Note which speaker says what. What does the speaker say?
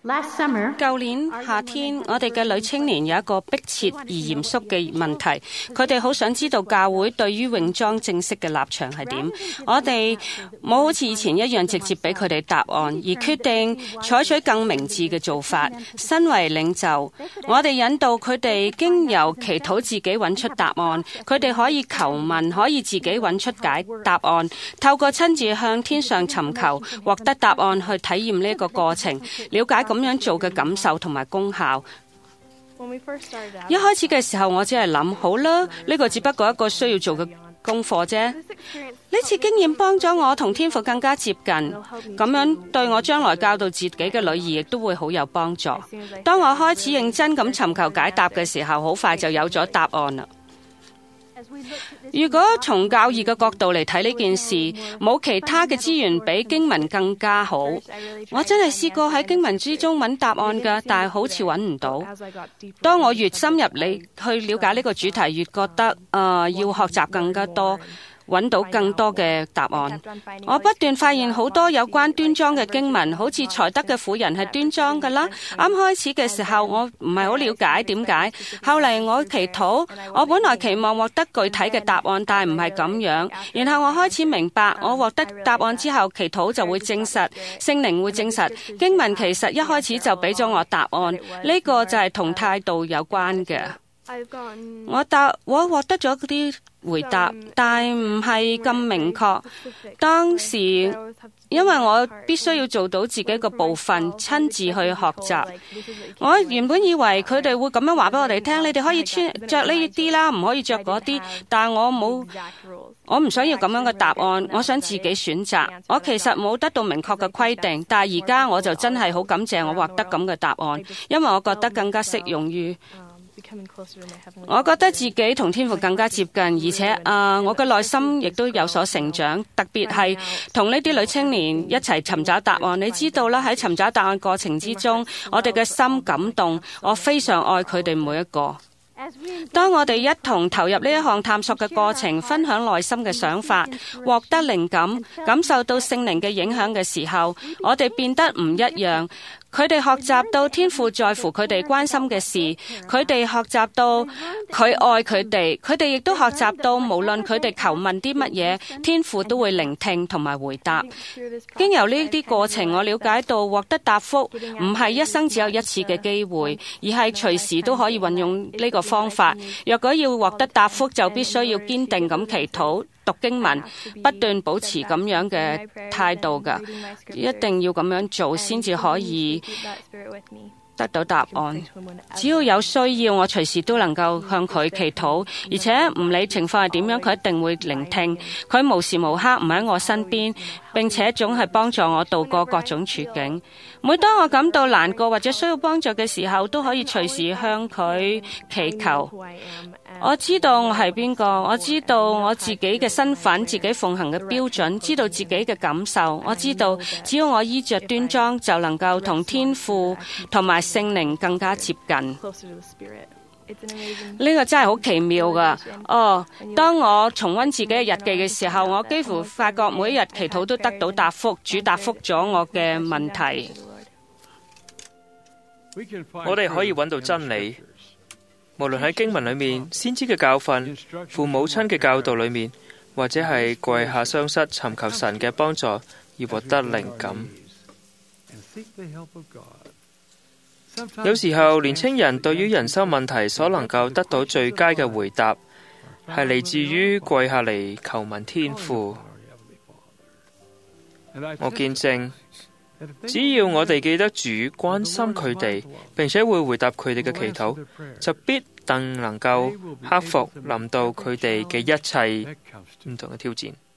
Speaker 1: 舊年夏天，我哋嘅女青年有一個迫切而嚴肅嘅問題，佢哋好想知道教會對於泳裝正式嘅立場係點。我哋冇好似以前一樣直接俾佢哋答案，而決定採取更明智嘅做法。身為領袖，我哋引導佢哋經由祈禱自己揾出答案，佢哋可以求問，可以自己揾出答案，透過親自向天上尋求，獲得答案去體驗呢個過程，了解咁樣做嘅感受同埋功效。一開始嘅時候，我只係諗，好啦，呢個只不過一個需要做嘅功課啫。呢次經驗幫咗我同天父更加接近，咁樣對我將來教導自己嘅女兒亦都會好有幫助。當我開始認真咁尋求解答嘅時候，好快就有咗答案啦。如果從教義嘅角度嚟睇呢件事，冇其他嘅資源比經文更加好。我真係試過喺經文之中揾答案㗎，但係好似揾唔到。當我越深入你去了解呢個主題，越覺得要學習更加多，揾到更多嘅答案。我不斷發現好多有關端莊嘅經文，好似才德嘅婦人係端莊㗎啦。啱開始嘅時候，我唔係好了解點解。後嚟我祈禱，我本來期望獲得具體嘅答案，但係唔係咁樣。然後我開始明白，我獲得答案之後，祈禱就會證實，聖靈會證實。經文其實一開始就俾咗我答案，呢個就係同態度有關嘅。我獲得咗嗰啲回答，但唔係咁明確。當時因為我必須要做到自己個部分，親自去學習。我原本以為佢哋會咁樣話俾我哋聽，你哋可以着呢啲啦，唔可以着嗰啲。但我唔想要咁樣嘅答案，我想自己選擇。我其實冇得到明確嘅規定，但係而家我就真係好感謝我獲得咁嘅答案，因為我覺得更加適用於。我覺得自己同天父更加接近，而且我嘅內心亦都有所成長，特別係同呢啲女青年一齊尋找答案。你知道啦，喺尋找答案過程之中，我哋嘅心感動，我非常愛佢哋每一個。當我哋一同投入呢一項探索嘅過程，分享內心嘅想法，獲得靈感，感受到聖靈嘅影響嘅時候，我哋變得唔一樣。佢哋學習到天父在乎佢哋關心嘅事，佢哋學習到佢愛佢哋，佢哋亦都學習到無論佢哋求問啲乜嘢，天父都會聆聽同埋回答。經由呢啲過程，我了解到獲得答覆唔係一生只有一次嘅機會，而係隨時都可以運用呢個方法。若果要獲得答覆，就必須要堅定咁祈禱、讀經文，不斷保持咁樣嘅態度㗎，一定要咁樣做先至可以得到答案。只要有需要，我隨時都能夠向佢祈禱，而且唔理情況係點樣，佢一定會聆聽。佢無時無刻唔喺我身邊，並且總係幫助我度過各種處境。每當我感到難過或者需要幫助嘅時候，都可以隨時向佢祈求。我知道我係邊個，我知道我自己嘅身份，自己奉行嘅標準，知道自己嘅感受。我知道只要我衣着端莊，就能夠同天父同埋聖靈更加接近。呢個真係好奇妙噶。當我重溫自己嘅日記嘅時候，我幾乎發覺每一日祈禱都得到答覆，主答覆咗我嘅問題。
Speaker 2: 我哋可以揾到真理，無論喺經文裏面、先知嘅教訓、父母親嘅教導裏面，或者係跪下雙膝尋求神嘅幫助而獲得靈感。有時候年青人對於人生問題所能夠得到最佳嘅回答，係嚟自於跪下嚟求問天父。我見證，只要我哋記得主關心佢哋，並且會回答佢哋嘅祈禱，就必定能夠克服臨到佢哋嘅一切唔同嘅挑戰。